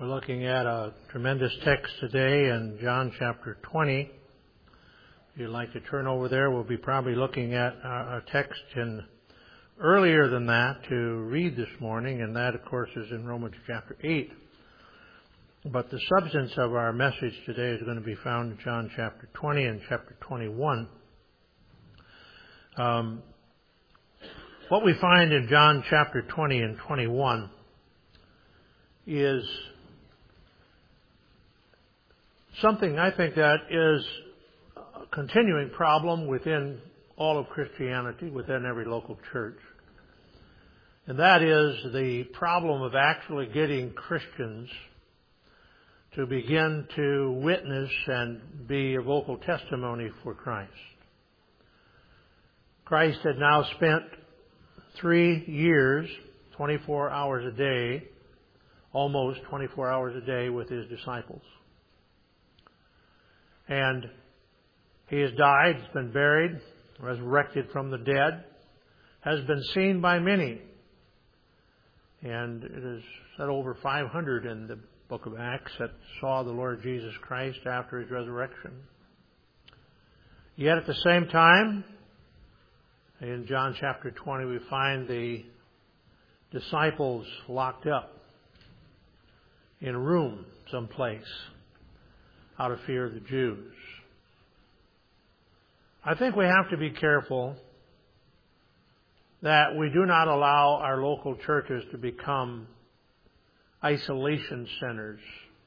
We're looking at a tremendous text today in John chapter 20. If you'd like to turn over there, we'll be probably looking at a text earlier than that to read this morning, and that, of course, is in Romans chapter 8. But the substance of our message today is going to be found in John chapter 20 and chapter 21. What we find in John chapter 20 and 21 is something I think that is a continuing problem within all of Christianity, within every local church. And that is the problem of actually getting Christians to begin to witness and be a vocal testimony for Christ. Christ had now spent 3 years, 24 hours a day, almost 24 hours a day with His disciples. And He has died, has been buried, resurrected from the dead, has been seen by many. And it is said over 500 in the book of Acts that saw the Lord Jesus Christ after His resurrection. Yet at the same time, in John chapter 20, we find the disciples locked up in a room someplace out of fear of the Jews. I think we have to be careful that we do not allow our local churches to become isolation centers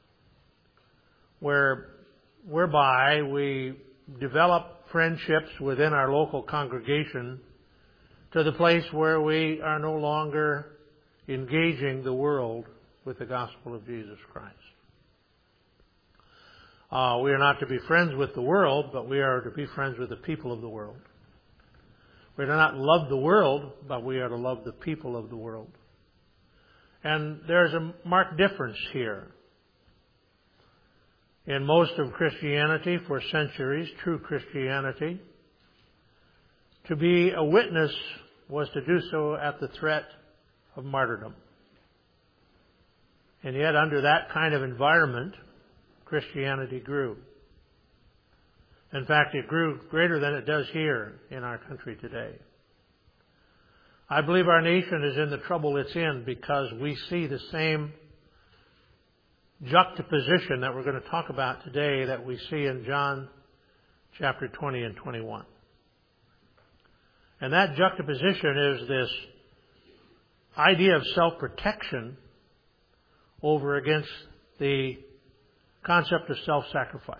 whereby we develop friendships within our local congregation to the place where we are no longer engaging the world with the gospel of Jesus Christ. We are not to be friends with the world, but we are to be friends with the people of the world. We are to not love the world, but we are to love the people of the world. And there's a marked difference here. In most of Christianity, for centuries, true Christianity, to be a witness was to do so at the threat of martyrdom. And yet, under that kind of environment, Christianity grew. In fact, it grew greater than it does here in our country today. I believe our nation is in the trouble it's in because we see the same juxtaposition that we're going to talk about today that we see in John chapter 20 and 21. And that juxtaposition is this idea of self-protection over against the concept of self-sacrifice.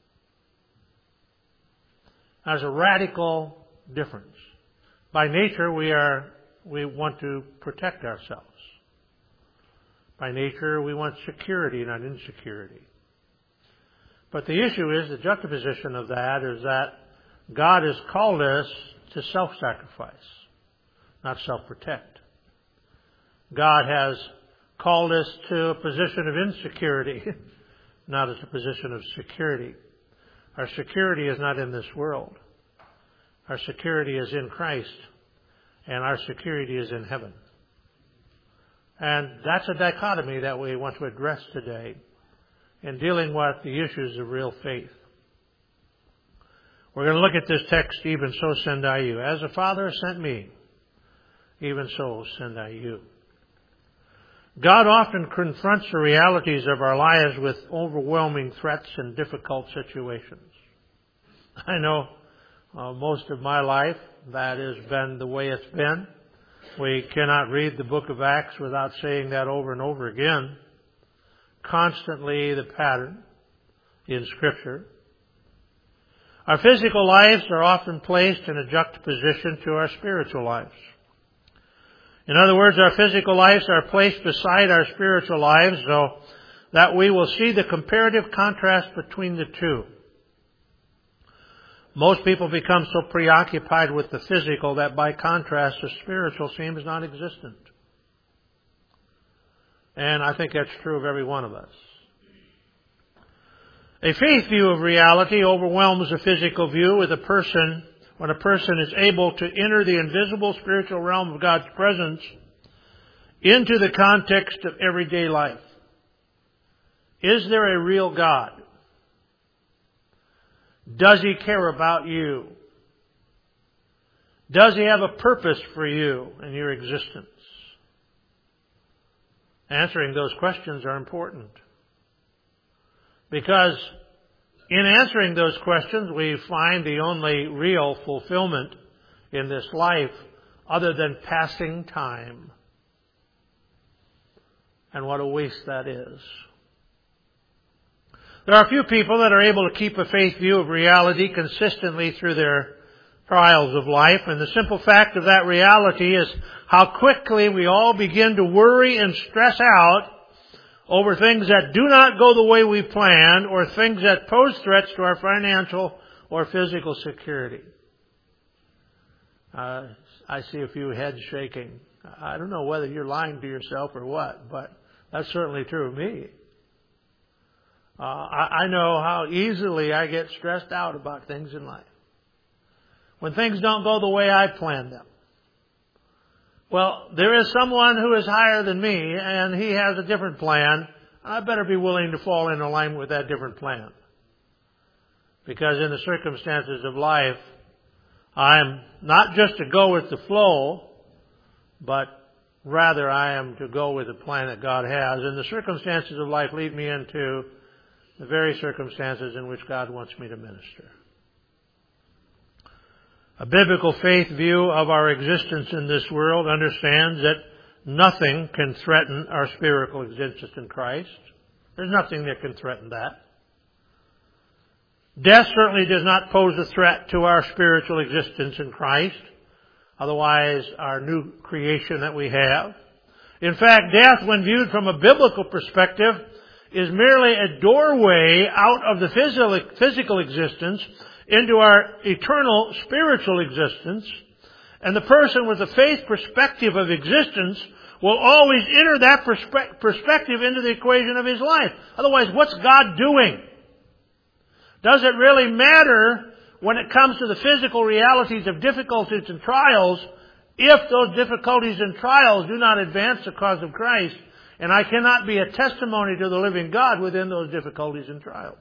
There's a radical difference. By nature, we want to protect ourselves. By nature, we want security, not insecurity. But the issue is, the juxtaposition of that is that God has called us to self-sacrifice, not self-protect. God has called us to a position of insecurity, not as a position of security. Our security is not in this world. Our security is in Christ, and our security is in heaven. And that's a dichotomy that we want to address today in dealing with the issues of real faith. We're going to look at this text, even so send I you. As the Father sent me, even so send I you. God often confronts the realities of our lives with overwhelming threats and difficult situations. I know most of my life that has been the way it's been. We cannot read the book of Acts without saying that over and over again. Constantly the pattern in Scripture. Our physical lives are often placed in a juxtaposition to our spiritual lives. In other words, our physical lives are placed beside our spiritual lives so that we will see the comparative contrast between the two. Most people become so preoccupied with the physical that by contrast the spiritual seems non-existent. And I think that's true of every one of us. A faith view of reality overwhelms a physical view when a person is able to enter the invisible spiritual realm of God's presence into the context of everyday life. Is there a real God? Does He care about you? Does He have a purpose for you in your existence? Answering those questions are important. Because in answering those questions, we find the only real fulfillment in this life other than passing time. And what a waste that is. There are few people that are able to keep a faith view of reality consistently through their trials of life. And the simple fact of that reality is how quickly we all begin to worry and stress out over things that do not go the way we planned or things that pose threats to our financial or physical security. I see a few heads shaking. I don't know whether you're lying to yourself or what, but that's certainly true of me. I know how easily I get stressed out about things in life. When things don't go the way I planned them. Well, there is someone who is higher than me, and he has a different plan. I better be willing to fall in alignment with that different plan. Because in the circumstances of life, I'm not just to go with the flow, but rather I am to go with the plan that God has. And the circumstances of life lead me into the very circumstances in which God wants me to minister. A biblical faith view of our existence in this world understands that nothing can threaten our spiritual existence in Christ. There's nothing that can threaten that. Death certainly does not pose a threat to our spiritual existence in Christ. Otherwise, our new creation that we have. In fact, death, when viewed from a biblical perspective, is merely a doorway out of the physical existence into our eternal spiritual existence. And the person with a faith perspective of existence will always enter that perspective into the equation of his life. Otherwise, what's God doing? Does it really matter when it comes to the physical realities of difficulties and trials if those difficulties and trials do not advance the cause of Christ? And I cannot be a testimony to the living God within those difficulties and trials.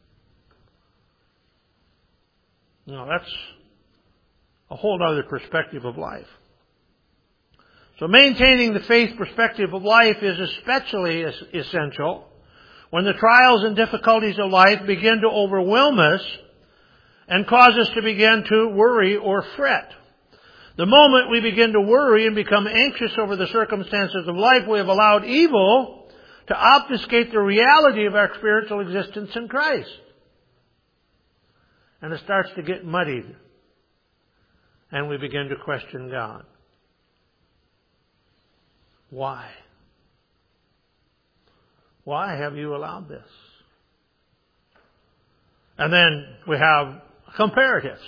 Now, that's a whole other perspective of life. So maintaining the faith perspective of life is especially essential when the trials and difficulties of life begin to overwhelm us and cause us to begin to worry or fret. The moment we begin to worry and become anxious over the circumstances of life, we have allowed evil to obfuscate the reality of our spiritual existence in Christ. And it starts to get muddied. And we begin to question God. Why? Why have you allowed this? And then we have comparatives.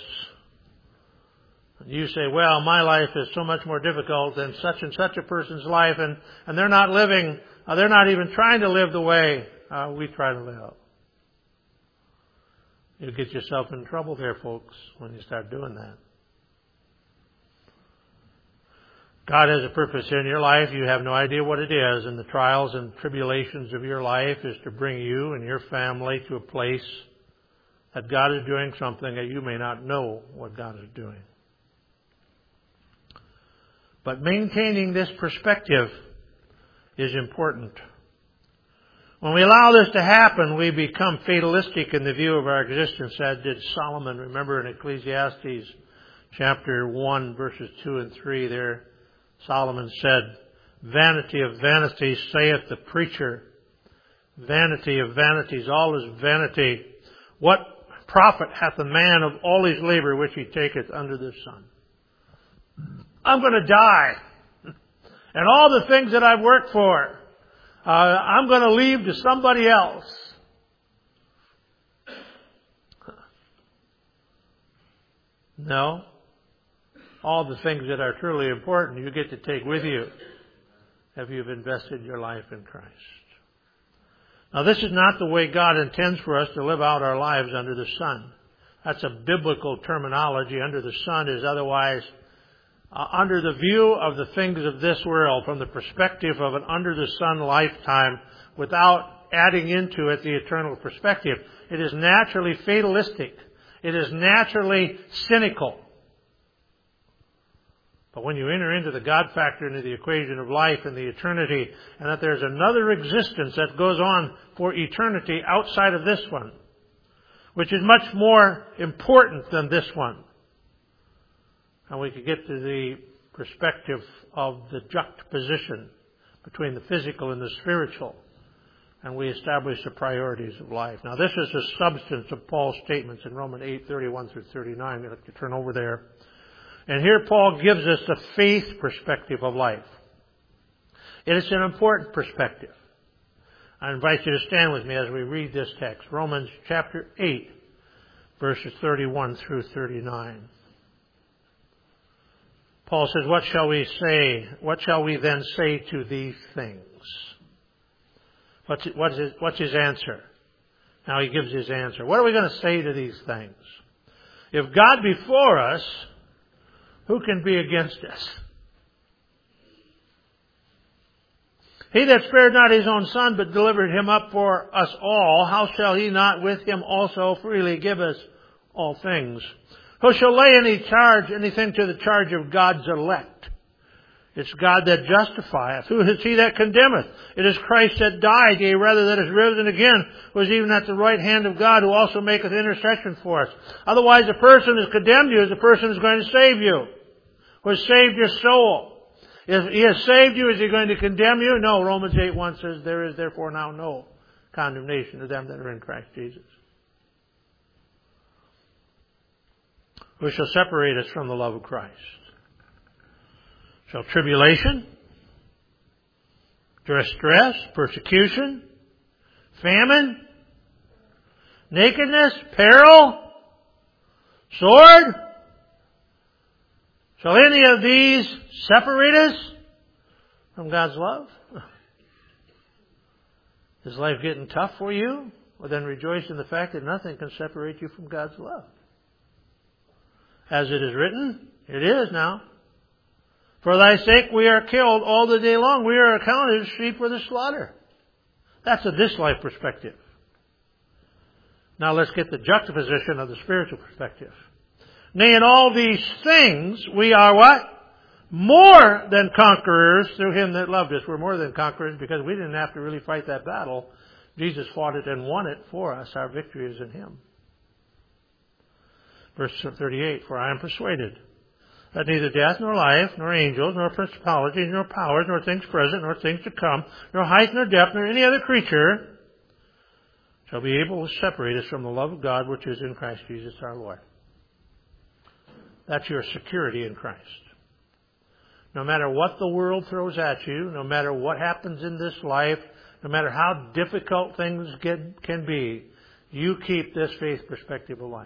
You say, well, my life is so much more difficult than such and such a person's life, and they're not living, they're not even trying to live the way we try to live. You get yourself in trouble there, folks, when you start doing that. God has a purpose in your life. You have no idea what it is, and the trials and tribulations of your life is to bring you and your family to a place that God is doing something that you may not know what God is doing. But maintaining this perspective is important. When we allow this to happen, we become fatalistic in the view of our existence, as did Solomon. Remember in Ecclesiastes chapter 1, verses 2 and 3 there, Solomon said, "Vanity of vanities, saith the preacher. Vanity of vanities, all is vanity. What profit hath a man of all his labor which he taketh under the sun?" I'm going to die. And all the things that I've worked for, I'm going to leave to somebody else. No. All the things that are truly important you get to take with you if you've invested your life in Christ. Now, this is not the way God intends for us to live out our lives under the sun. That's a biblical terminology. Under the sun is otherwise under the view of the things of this world, from the perspective of an under-the-sun lifetime, without adding into it the eternal perspective. It is naturally fatalistic. It is naturally cynical. But when you enter into the God factor into the equation of life and the eternity, and that there's another existence that goes on for eternity outside of this one, which is much more important than this one, and we could get to the perspective of the juxtaposition between the physical and the spiritual, and we establish the priorities of life. Now, this is the substance of Paul's statements in Romans 8:31 through 39. I'd like to turn over there. And here Paul gives us the faith perspective of life. It is an important perspective. I invite you to stand with me as we read this text. Romans chapter 8, verses 31 through 39. Paul says, what shall we say? What shall we then say to these things? What's his answer? Now he gives his answer. What are we going to say to these things? If God be for us, who can be against us? He that spared not his own Son, but delivered him up for us all, how shall he not with him also freely give us all things? Who shall lay anything to the charge of God's elect? It's God that justifieth. Who is he that condemneth? It is Christ that died, yea, rather that is risen again, who is even at the right hand of God, who also maketh intercession for us. Otherwise, the person who has condemned you is the person who is going to save you, who has saved your soul. If he has saved you, is he going to condemn you? No. Romans 8:1 says, there is therefore now no condemnation to them that are in Christ Jesus. Who shall separate us from the love of Christ? Shall tribulation, distress, persecution, famine, nakedness, peril, sword? Shall any of these separate us from God's love? Is life getting tough for you? Well, then rejoice in the fact that nothing can separate you from God's love. As it is written, it is now. For thy sake we are killed all the day long. We are accounted as sheep for the slaughter. That's a this life perspective. Now let's get the juxtaposition of the spiritual perspective. Nay, in all these things we are what? More than conquerors through him that loved us. We're more than conquerors because we didn't have to really fight that battle. Jesus fought it and won it for us. Our victory is in him. Verse 38, for I am persuaded that neither death, nor life, nor angels, nor principalities, nor powers, nor things present, nor things to come, nor height, nor depth, nor any other creature shall be able to separate us from the love of God which is in Christ Jesus our Lord. That's your security in Christ. No matter what the world throws at you, no matter what happens in this life, no matter how difficult things can be, you keep this faith perspective of life.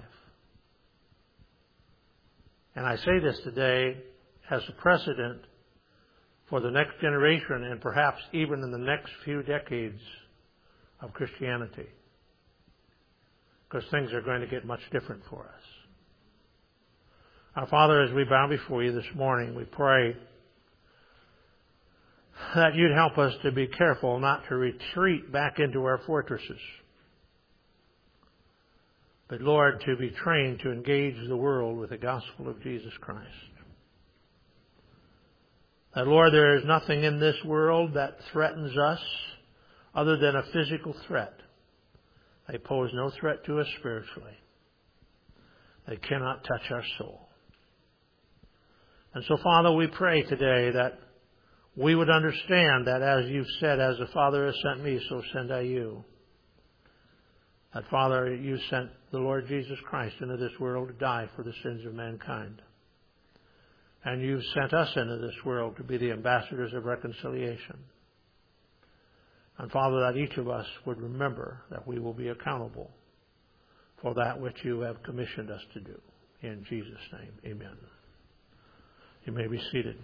And I say this today as a precedent for the next generation and perhaps even in the next few decades of Christianity. Because things are going to get much different for us. Our Father, as we bow before you this morning, we pray that you'd help us to be careful not to retreat back into our fortresses. But Lord, to be trained to engage the world with the gospel of Jesus Christ. That Lord, there is nothing in this world that threatens us other than a physical threat. They pose no threat to us spiritually. They cannot touch our soul. And so, Father, we pray today that we would understand that as you've said, as the Father has sent me, so send I you. That, Father, you sent the Lord Jesus Christ into this world to die for the sins of mankind. And you've sent us into this world to be the ambassadors of reconciliation. And, Father, that each of us would remember that we will be accountable for that which you have commissioned us to do. In Jesus' name, amen. You may be seated.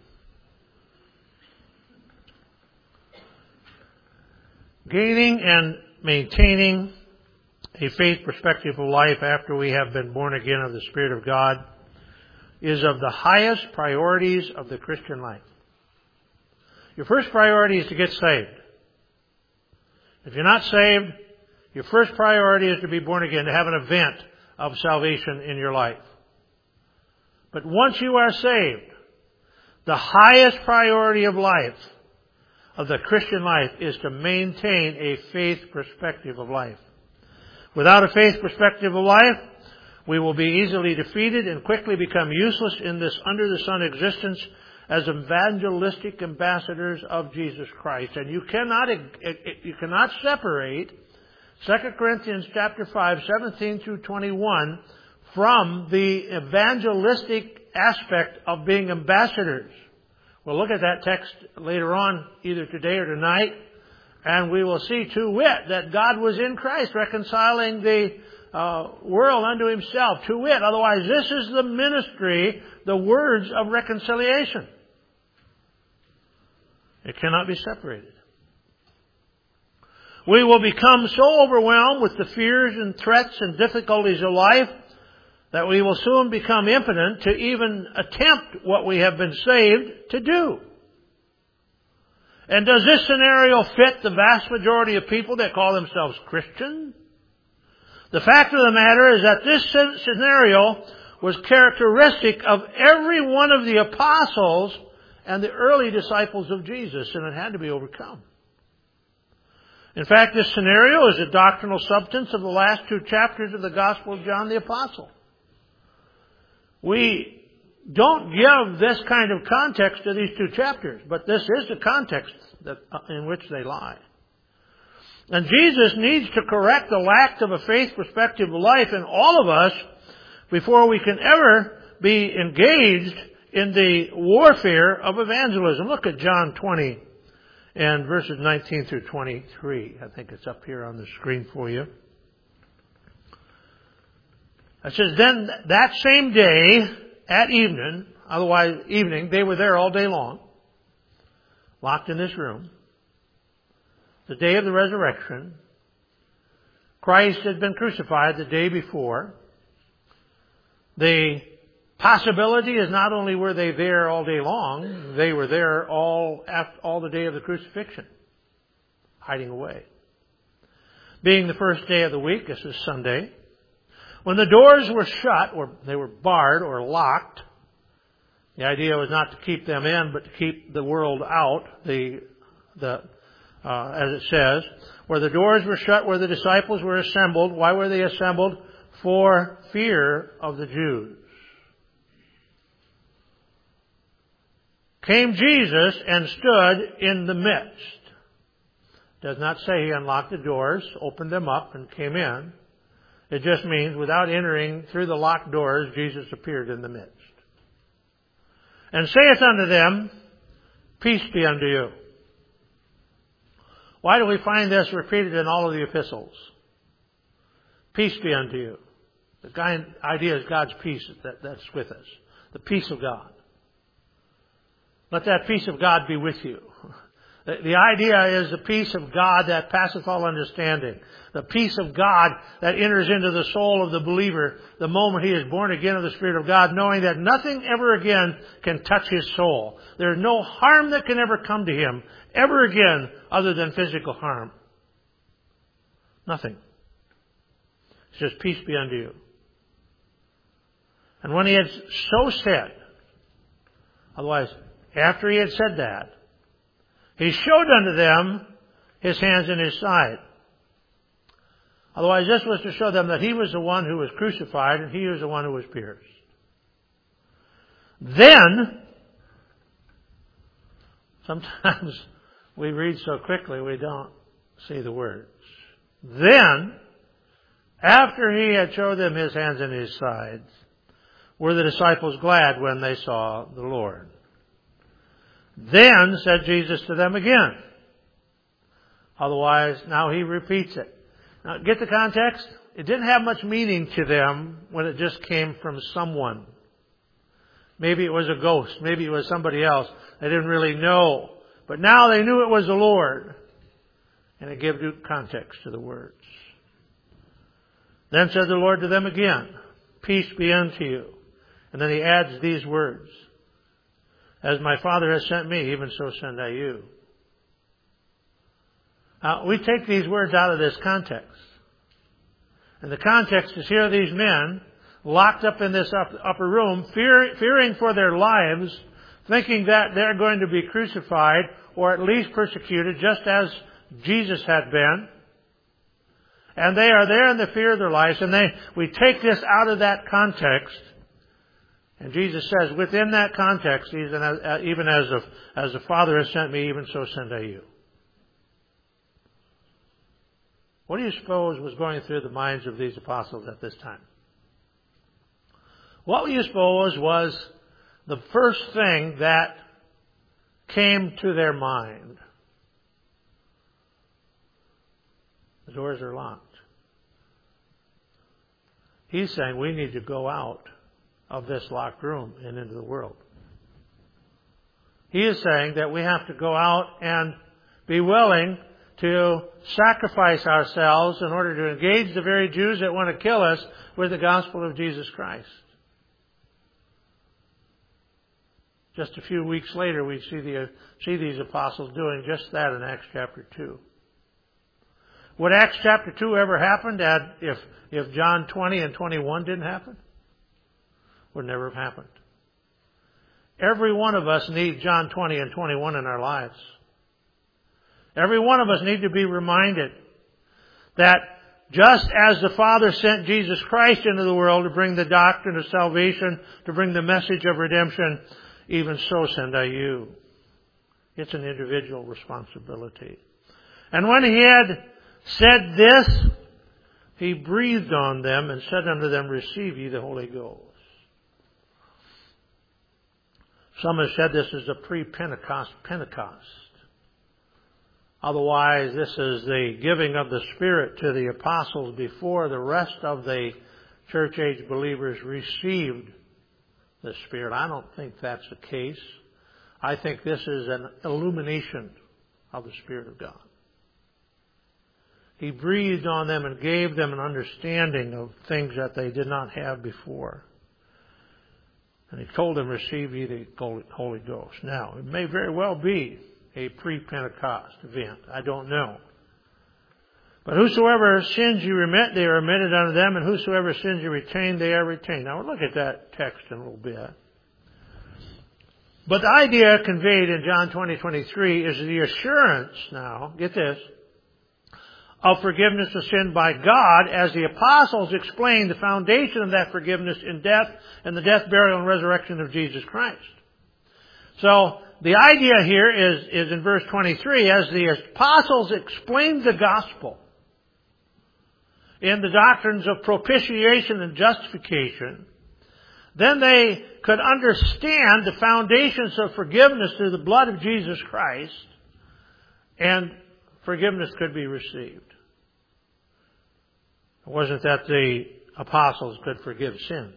Gaining and maintaining a faith perspective of life after we have been born again of the Spirit of God is of the highest priorities of the Christian life. Your first priority is to get saved. If you're not saved, your first priority is to be born again, to have an event of salvation in your life. But once you are saved, the highest priority of life, of the Christian life, is to maintain a faith perspective of life. Without a faith perspective of life, we will be easily defeated and quickly become useless in this under-the-sun existence as evangelistic ambassadors of Jesus Christ. And you cannot separate 2 Corinthians chapter 5, 17 through 21 from the evangelistic aspect of being ambassadors. We'll look at that text later on, either today or tonight, and we will see to wit that God was in Christ reconciling the world unto Himself, to wit. Otherwise, this is the ministry, the words of reconciliation. It cannot be separated. We will become so overwhelmed with the fears and threats and difficulties of life that we will soon become impotent to even attempt what we have been saved to do. And does this scenario fit the vast majority of people that call themselves Christian? The fact of the matter is that this scenario was characteristic of every one of the apostles and the early disciples of Jesus, and it had to be overcome. In fact, this scenario is a doctrinal substance of the last 2 chapters of the Gospel of John the Apostle. We don't give this kind of context to these 2 chapters, but this is the context in which they lie. And Jesus needs to correct the lack of a faith perspective of life in all of us before we can ever be engaged in the warfare of evangelism. Look at John 20 and verses 19 through 23. I think it's up here on the screen for you. It says, then that same day at evening, they were there all day long, locked in this room. The day of the resurrection, Christ had been crucified the day before. The possibility is not only were they there all day long, they were there all the day of the crucifixion, hiding away. Being the first day of the week, this is Sunday, when the doors were shut, or they were barred or locked, the idea was not to keep them in, but to keep the world out, as it says, where the doors were shut, where the disciples were assembled. Why were they assembled? For fear of the Jews. Came Jesus and stood in the midst. Does not say He unlocked the doors, opened them up, and came in. It just means without entering through the locked doors, Jesus appeared in the midst. And saith unto them, peace be unto you. Why do we find this repeated in all of the epistles? Peace be unto you. The idea is God's peace that's with us. The peace of God. Let that peace of God be with you. The idea is the peace of God that passeth all understanding. The peace of God that enters into the soul of the believer the moment he is born again of the Spirit of God, knowing that nothing ever again can touch his soul. There is no harm that can ever come to him ever again other than physical harm. Nothing. It says, peace be unto you. And when he had so said, otherwise, after he had said that, he showed unto them his hands and his side. Otherwise, this was to show them that he was the one who was crucified and he was the one who was pierced. Then, sometimes we read so quickly we don't see the words. Then, after he had showed them his hands and his sides, were the disciples glad when they saw the Lord. Then said Jesus to them again. Otherwise, now he repeats it. Now, get the context? It didn't have much meaning to them when it just came from someone. Maybe it was a ghost. Maybe it was somebody else. They didn't really know. But now they knew it was the Lord. And it gave due context to the words. Then said the Lord to them again, peace be unto you. And then he adds these words. As my Father has sent me, even so send I you. We take these words out of this context. And the context is here are these men locked up in this upper room, fearing for their lives, thinking that they're going to be crucified or at least persecuted, just as Jesus had been. And they are there in the fear of their lives, and we take this out of that context. And Jesus says, within that context, even as the Father has sent me, even so send I you. What do you suppose was going through the minds of these apostles at this time? What do you suppose was the first thing that came to their mind? The doors are locked. He's saying we need to go out of this locked room and into the world. He is saying that we have to go out and be willing to sacrifice ourselves in order to engage the very Jews that want to kill us with the gospel of Jesus Christ. Just a few weeks later, we see these apostles doing just that in Acts chapter 2. Would Acts chapter 2 ever happen if John 20 and 21 didn't happen? Would never have happened. Every one of us needs John 20 and 21 in our lives. Every one of us need to be reminded that just as the Father sent Jesus Christ into the world to bring the doctrine of salvation, to bring the message of redemption, even so send I you. It's an individual responsibility. And when he had said this, he breathed on them and said unto them, receive ye the Holy Ghost. Some have said this is a pre-Pentecost Pentecost. Otherwise, this is the giving of the Spirit to the apostles before the rest of the church age believers received the Spirit. I don't think that's the case. I think this is an illumination of the Spirit of God. He breathed on them and gave them an understanding of things that they did not have before. And he told them, receive ye the Holy Ghost. Now, it may very well be a pre-Pentecost event. I don't know. But whosoever sins you remit, they are remitted unto them, and whosoever sins you retain, they are retained. Now, we'll look at that text in a little bit. But the idea conveyed in John 20:23 is the assurance now, get this, of forgiveness of sin by God, as the apostles explained the foundation of that forgiveness in death and the death, burial, and resurrection of Jesus Christ. So, the idea here is in verse 23, as the apostles explained the gospel in the doctrines of propitiation and justification, then they could understand the foundations of forgiveness through the blood of Jesus Christ, and forgiveness could be received. It wasn't that the apostles could forgive sins.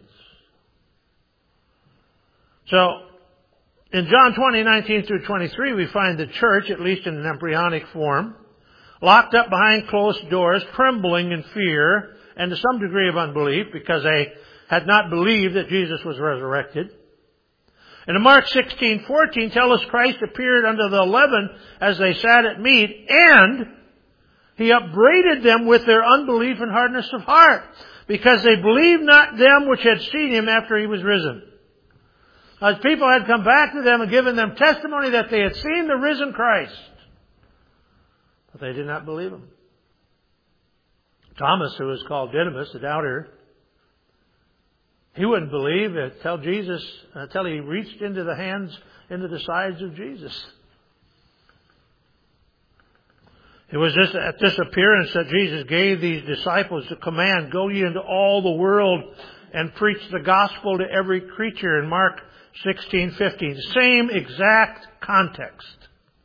So, in John 20:19 through 23, we find the church, at least in an embryonic form, locked up behind closed doors, trembling in fear and to some degree of unbelief because they had not believed that Jesus was resurrected. And in Mark 16:14 tells us Christ appeared unto the 11 as they sat at meat, and He upbraided them with their unbelief and hardness of heart, because they believed not them which had seen Him after He was risen. As people had come back to them and given them testimony that they had seen the risen Christ, but they did not believe Him. Thomas, who was called Didymus, the doubter, he wouldn't believe until he reached into the sides of Jesus. It was at this appearance that Jesus gave these disciples the command, go ye into all the world and preach the gospel to every creature, in Mark 16:15. Same exact context.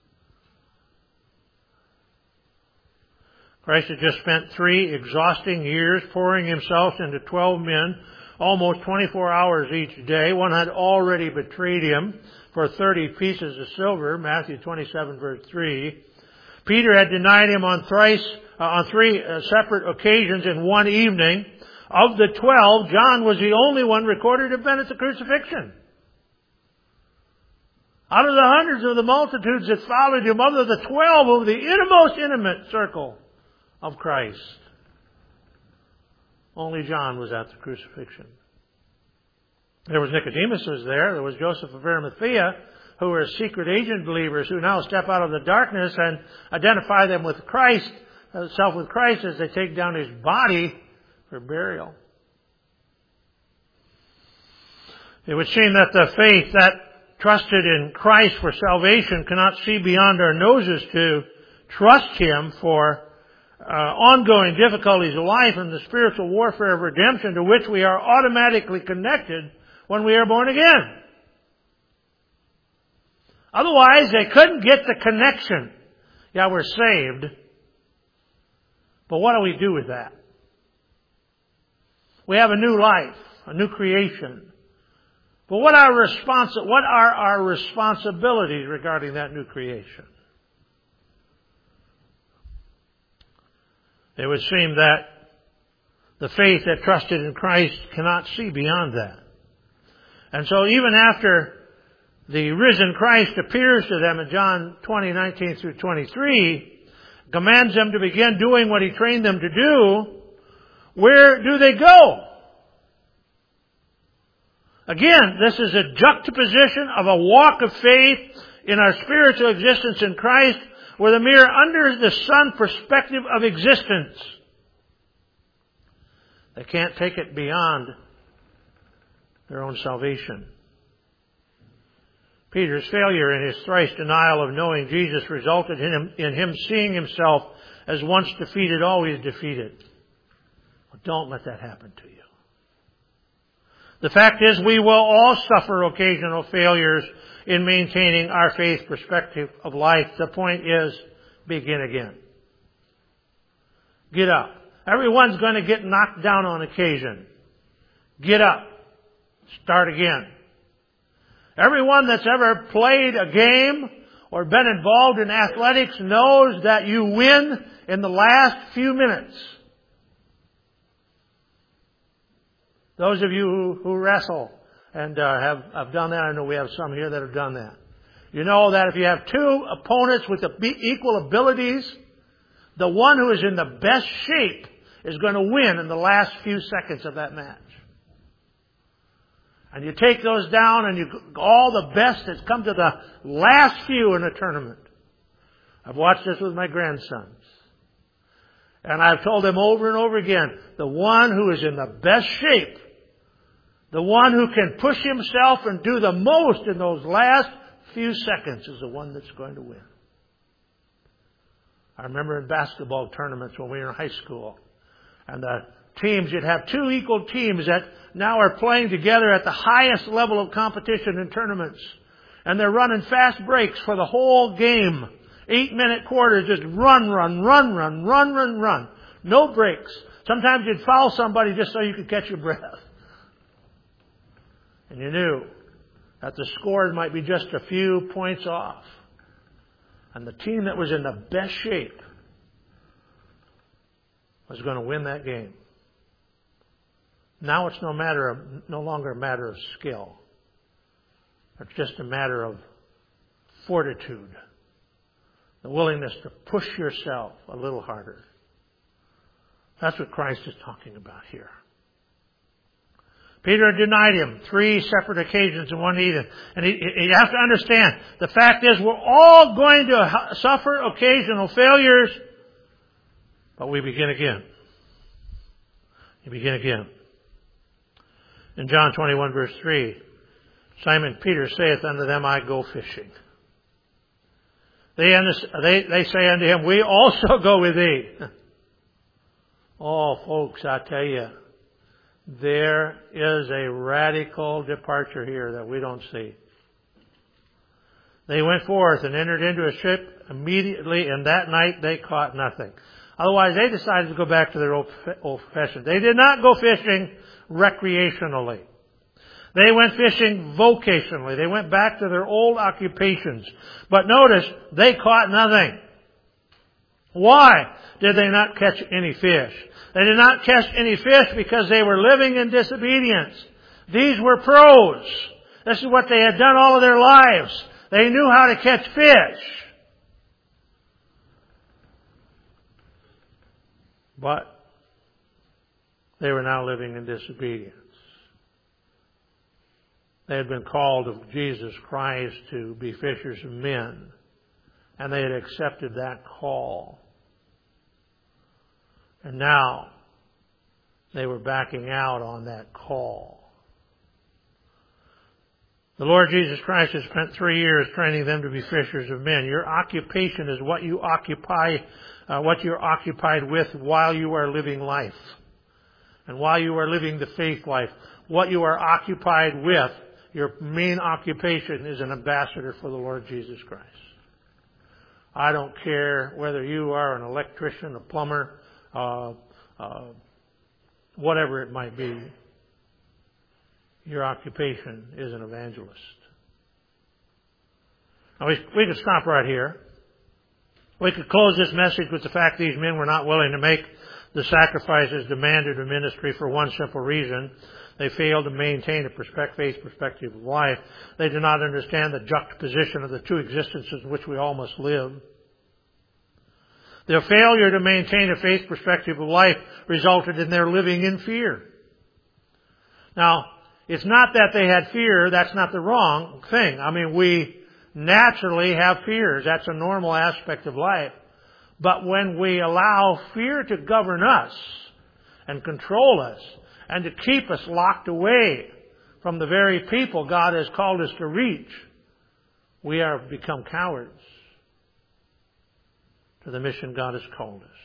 Christ had just spent 3 exhausting years pouring Himself into 12 men, almost 24 hours each day. One had already betrayed Him for 30 pieces of silver, Matthew 27 verse 3. Peter had denied Him on 3 separate occasions in one evening. Of the 12, John was the only one recorded to have been at the crucifixion. Out of the hundreds of the multitudes that followed him, of the 12 of the innermost intimate circle of Christ, only John was at the crucifixion. There was Nicodemus was there. There was Joseph of Arimathea, who were secret agent believers who now step out of the darkness and identify them with Christ, self with Christ, as they take down his body for burial. It would seem that the faith that trusted in Christ for salvation cannot see beyond our noses to trust him for ongoing difficulties of life and the spiritual warfare of redemption to which we are automatically connected when we are born again. Otherwise, they couldn't get the connection. Yeah, we're saved. But what do we do with that? We have a new life, a new creation. But what are our responsibilities regarding that new creation? It would seem that the faith that trusted in Christ cannot see beyond that. And so even after the risen Christ appears to them in John 20:19 through 23, commands them to begin doing what he trained them to do, where do they go? Again, this is a juxtaposition of a walk of faith in our spiritual existence in Christ with a mere under-the-sun perspective of existence. They can't take it beyond their own salvation. Peter's failure in his thrice denial of knowing Jesus resulted in him seeing himself as once defeated, always defeated. Well, don't let that happen to you. The fact is, we will all suffer occasional failures in maintaining our faith perspective of life. The point is, begin again. Get up. Everyone's going to get knocked down on occasion. Get up. Start again. Everyone that's ever played a game or been involved in athletics knows that you win in the last few minutes. Those of you who wrestle and have done that, I know we have some here that have done that. You know that if you have two opponents with equal abilities, the one who is in the best shape is going to win in the last few seconds of that match. And you take those down and all the best that's come to the last few in a tournament. I've watched this with my grandsons. And I've told them over and over again, the one who is in the best shape, the one who can push himself and do the most in those last few seconds is the one that's going to win. I remember in basketball tournaments when we were in high school. And the teams, you'd have two equal teams that now are playing together at the highest level of competition in tournaments. And they're running fast breaks for the whole game. 8-minute quarters, just run. No breaks. Sometimes you'd foul somebody just so you could catch your breath. And you knew that the scores might be just a few points off. And the team that was in the best shape was going to win that game. Now it's no longer a matter of skill. It's just a matter of fortitude. The willingness to push yourself a little harder. That's what Christ is talking about here. Peter denied him 3 separate occasions in one evening. And you have to understand, the fact is we're all going to suffer occasional failures, but we begin again. You begin again. In John 21 verse 3, Simon Peter saith unto them, I go fishing. They say unto him, we also go with thee. Oh, folks, I tell you, there is a radical departure here that we don't see. They went forth and entered into a ship immediately, and that night they caught nothing. Otherwise, they decided to go back to their old profession. They did not go fishing recreationally. They went fishing vocationally. They went back to their old occupations. But notice, they caught nothing. Why did they not catch any fish? They did not catch any fish because they were living in disobedience. These were pros. This is what they had done all of their lives. They knew how to catch fish. But they were now living in disobedience. They had been called of Jesus Christ to be fishers of men, and they had accepted that call. And now they were backing out on that call. The Lord Jesus Christ has spent 3 years training them to be fishers of men. Your occupation is what you occupy, what you're occupied with while you are living life. And while you are living the faith life, what you are occupied with, your main occupation is an ambassador for the Lord Jesus Christ. I don't care whether you are an electrician, a plumber, whatever it might be. Your occupation is an evangelist. Now we could stop right here. We could close this message with the fact these men were not willing to make the sacrifices demanded of ministry for one simple reason. They failed to maintain a faith perspective of life. They do not understand the juxtaposition of the two existences in which we all must live. Their failure to maintain a faith perspective of life resulted in their living in fear. Now, it's not that they had fear. That's not the wrong thing. I mean, we naturally have fears. That's a normal aspect of life. But when we allow fear to govern us and control us and to keep us locked away from the very people God has called us to reach, we have become cowards to the mission God has called us.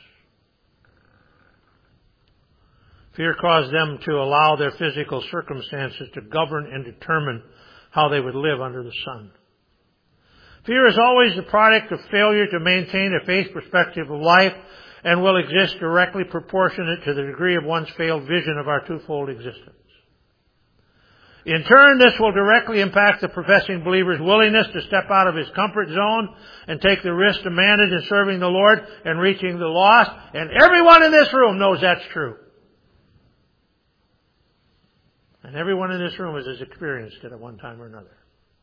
Fear caused them to allow their physical circumstances to govern and determine how they would live under the sun. Fear is always the product of failure to maintain a faith perspective of life and will exist directly proportionate to the degree of one's failed vision of our twofold existence. In turn, this will directly impact the professing believer's willingness to step out of his comfort zone and take the risk demanded in serving the Lord and reaching the lost. And everyone in this room knows that's true. And everyone in this room has experienced it at one time or another.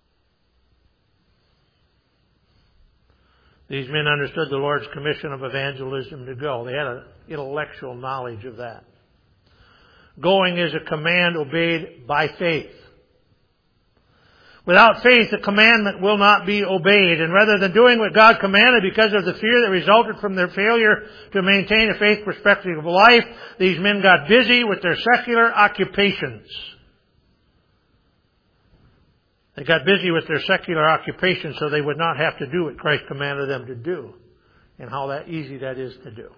These men understood the Lord's commission of evangelism to go. They had an intellectual knowledge of that. Going is a command obeyed by faith. Without faith, the commandment will not be obeyed. And rather than doing what God commanded because of the fear that resulted from their failure to maintain a faith perspective of life, these men got busy with their secular occupations. They got busy with their secular occupations so they would not have to do what Christ commanded them to do, and how easy that is to do.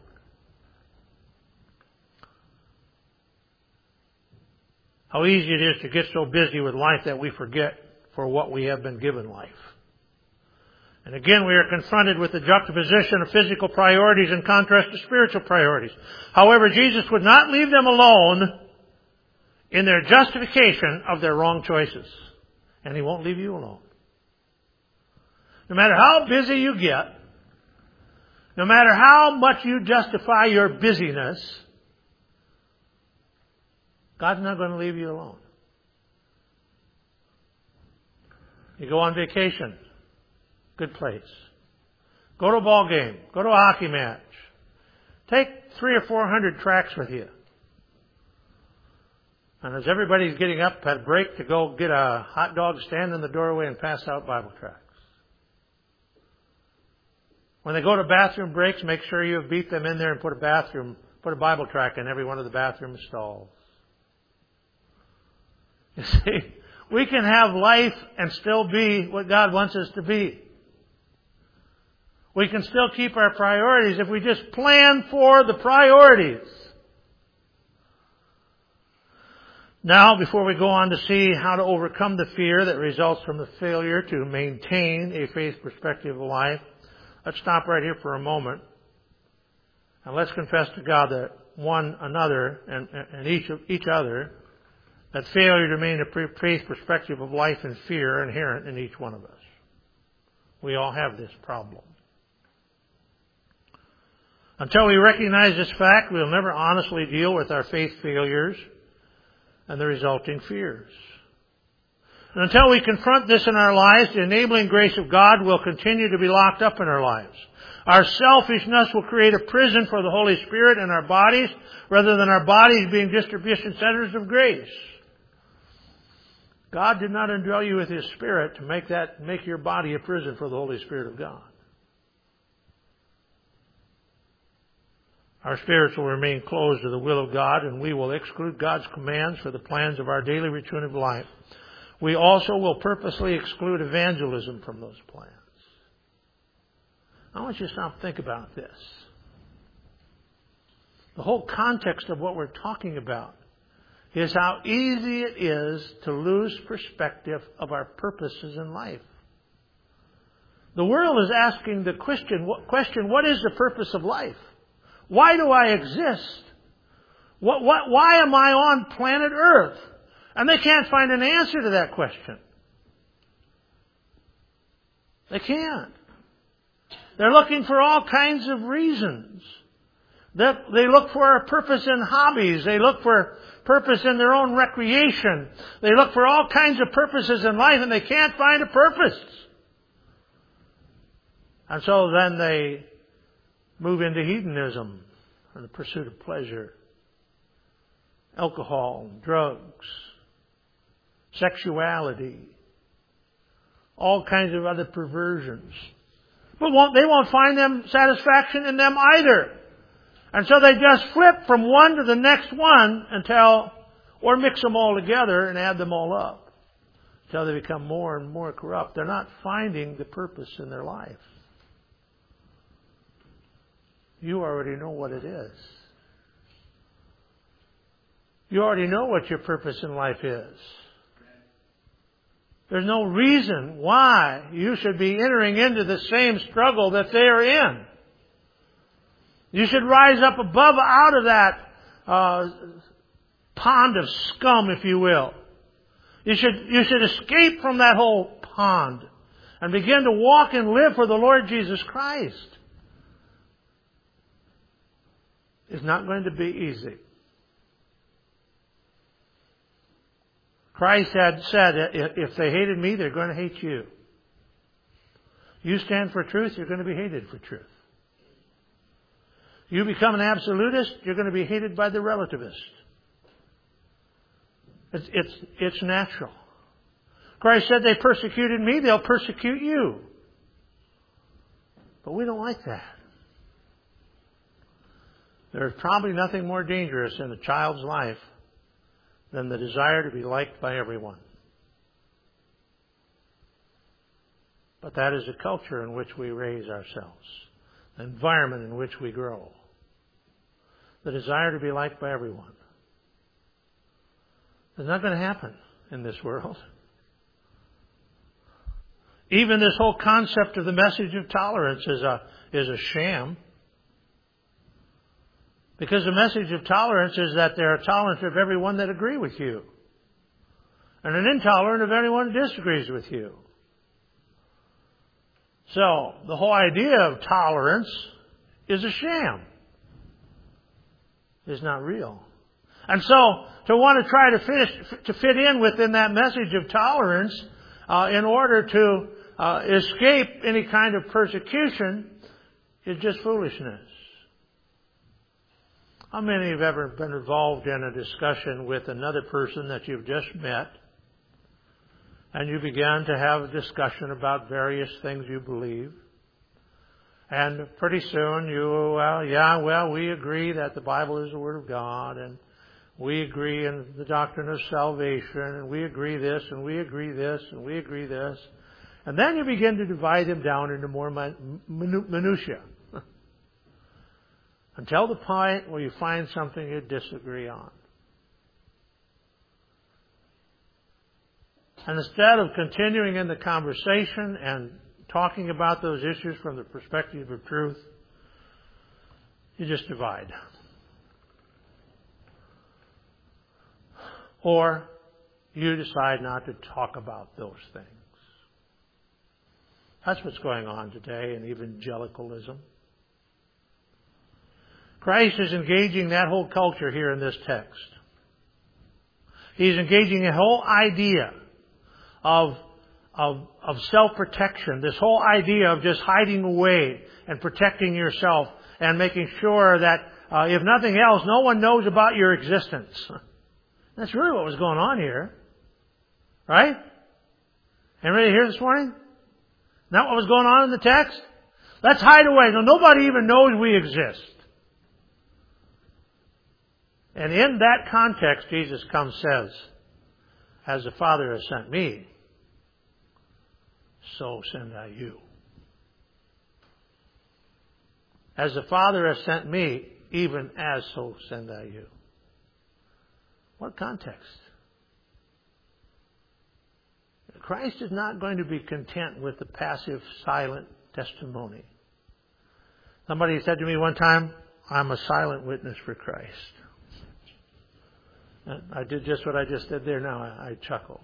How easy it is to get so busy with life that we forget for what we have been given life. And again, we are confronted with the juxtaposition of physical priorities in contrast to spiritual priorities. However, Jesus would not leave them alone in their justification of their wrong choices. And He won't leave you alone. No matter how busy you get, no matter how much you justify your busyness, God's not going to leave you alone. You go on vacation, good place. Go to a ball game, go to a hockey match. Take 300 or 400 tracts with you. And as everybody's getting up at a break to go get a hot dog, stand in the doorway and pass out Bible tracts. When they go to bathroom breaks, make sure you have beat them in there and put a Bible tract in every one of the bathroom stalls. You see, we can have life and still be what God wants us to be. We can still keep our priorities if we just plan for the priorities. Now, before we go on to see how to overcome the fear that results from the failure to maintain a faith perspective of life, let's stop right here for a moment. And let's confess to God that one another and each other, that failure to maintain a faith perspective of life and fear are inherent in each one of us. We all have this problem. Until we recognize this fact, we'll never honestly deal with our faith failures and the resulting fears. And until we confront this in our lives, the enabling grace of God will continue to be locked up in our lives. Our selfishness will create a prison for the Holy Spirit in our bodies, rather than our bodies being distribution centers of grace. God did not indwell you with His Spirit to make your body a prison for the Holy Spirit of God. Our spirits will remain closed to the will of God, and we will exclude God's commands for the plans of our daily routine of life. We also will purposely exclude evangelism from those plans. I want you to stop and think about this. The whole context of what we're talking about is how easy it is to lose perspective of our purposes in life. The world is asking the question, what is the purpose of life? Why do I exist? Why am I on planet Earth? And they can't find an answer to that question. They can't. They're looking for all kinds of reasons. They look for a purpose in hobbies. They look for purpose in their own recreation. They look for all kinds of purposes in life, and they can't find a purpose. And so then they move into hedonism and the pursuit of pleasure, alcohol, drugs, sexuality, all kinds of other perversions. But they won't find them satisfaction in them either. And so they just flip from one to the next one or mix them all together and add them all up until they become more and more corrupt. They're not finding the purpose in their life. You already know what it is. You already know what your purpose in life is. There's no reason why you should be entering into the same struggle that they are in. You should rise up above, out of that pond of scum, if you will. You should escape from that whole pond and begin to walk and live for the Lord Jesus Christ. It's not going to be easy. Christ had said, if they hated me, they're going to hate you. You stand for truth, you're going to be hated for truth. You become an absolutist, you're going to be hated by the relativist. It's natural. Christ said, they persecuted me, they'll persecute you. But we don't like that. There's probably nothing more dangerous in a child's life than the desire to be liked by everyone. But that is the culture in which we raise ourselves, the environment in which we grow. The desire to be liked by everyone. It's not going to happen in this world. Even this whole concept of the message of tolerance is a sham. Because the message of tolerance is that they are tolerant of everyone that agree with you. And an intolerant of anyone who disagrees with you. So, the whole idea of tolerance is a sham. It's not real. And so, to want to try to fit in within that message of tolerance, in order to escape any kind of persecution, is just foolishness. How many have ever been involved in a discussion with another person that you've just met, and you began to have a discussion about various things you believe, and pretty soon we agree that the Bible is the Word of God, and we agree in the doctrine of salvation, and we agree this, and we agree this, and we agree this, and then you begin to divide them down into more minutiae. Until the point where you find something you disagree on. And instead of continuing in the conversation and talking about those issues from the perspective of truth, you just divide. Or you decide not to talk about those things. That's what's going on today in evangelicalism. Christ is engaging that whole culture here in this text. He's engaging a whole idea of self-protection, this whole idea of just hiding away and protecting yourself and making sure that, if nothing else, no one knows about your existence. That's really what was going on here. Right? Anybody here this morning? Isn't that what was going on in the text? Let's hide away. So nobody even knows we exist. And in that context, Jesus comes and says, as the Father has sent me, so send I you. As the Father has sent me, even as so send I you. What context? Christ is not going to be content with the passive, silent testimony. Somebody said to me one time, I'm a silent witness for Christ. And I did just what I just did there now. I chuckled.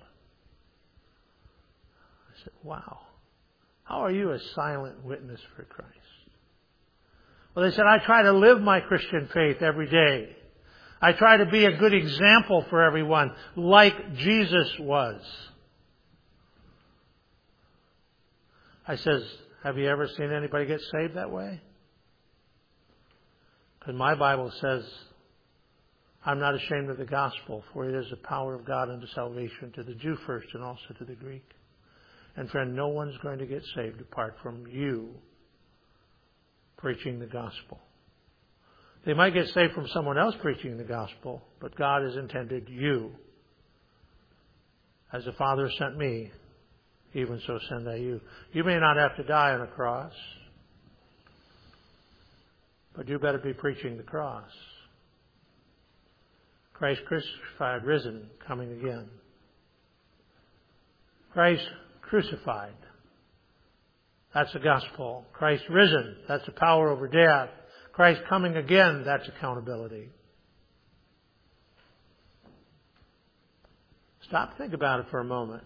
I said, wow. How are you a silent witness for Christ? Well, they said, I try to live my Christian faith every day. I try to be a good example for everyone, like Jesus was. I says, have you ever seen anybody get saved that way? Because my Bible says, I'm not ashamed of the gospel, for it is the power of God unto salvation to the Jew first and also to the Greek. And friend, no one's going to get saved apart from you preaching the gospel. They might get saved from someone else preaching the gospel, but God has intended you. As the Father sent me, even so send I you. You may not have to die on a cross, but you better be preaching the cross. Christ crucified, risen, coming again. Christ crucified. That's the gospel. Christ risen. That's the power over death. Christ coming again. That's accountability. Stop and think about it for a moment.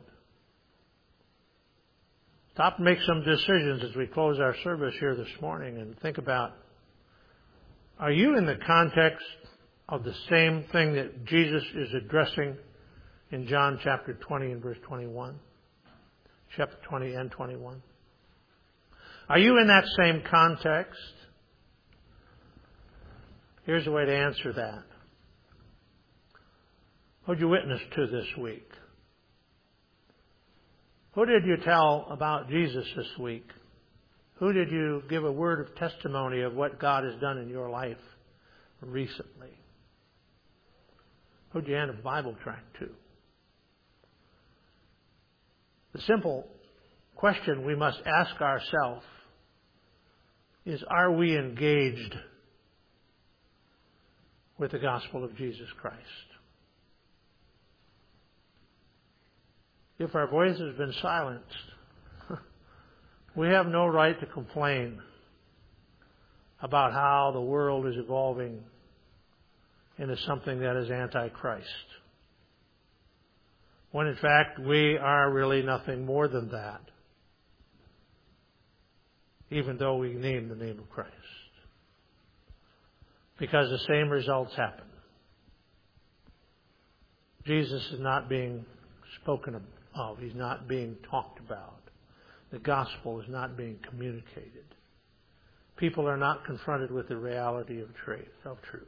Stop and make some decisions as we close our service here this morning and think about, are you in the context of the same thing that Jesus is addressing in John chapter 20 and verse 21? Chapter 20 and 21. Are you in that same context? Here's a way to answer that. Who did you witness to this week? Who did you tell about Jesus this week? Who did you give a word of testimony of what God has done in your life recently? Who did you hand a Bible tract to? The simple question we must ask ourselves is, are we engaged with the gospel of Jesus Christ? If our voice has been silenced, we have no right to complain about how the world is evolving into something that is anti-Christ, when in fact we are really nothing more than that, even though we name the name of Christ. Because the same results happen. Jesus is not being spoken of. He's not being talked about. The gospel is not being communicated. People are not confronted with the reality of truth.